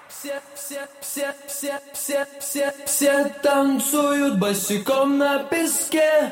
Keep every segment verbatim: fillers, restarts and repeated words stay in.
Все, все, все, все, все, все, все танцуют босиком на песке.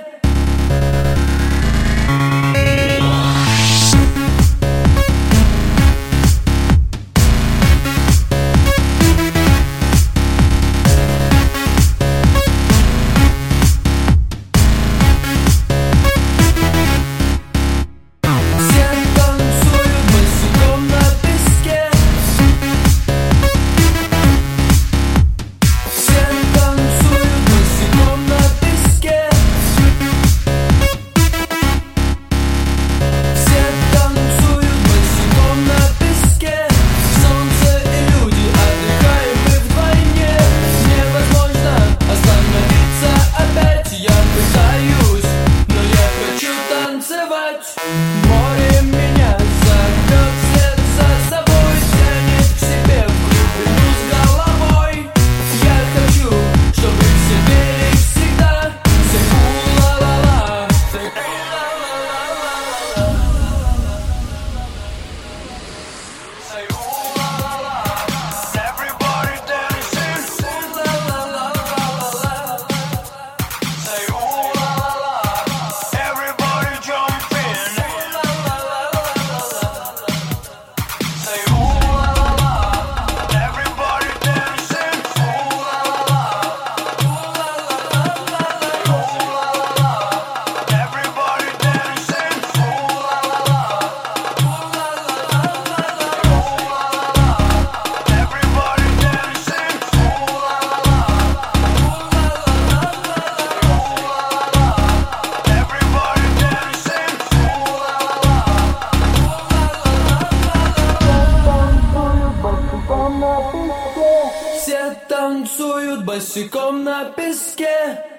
Море меня зовет, вслед за собой тянет к себе в глубину с головой. Я хочу, чтобы все пели всегда. Say ooh la la la, say ooh la la la la, say ooh la la la. Everybody dancing, ooh la la la la la, say ooh la la la. Everybody jumping. Все танцуют босиком на песке.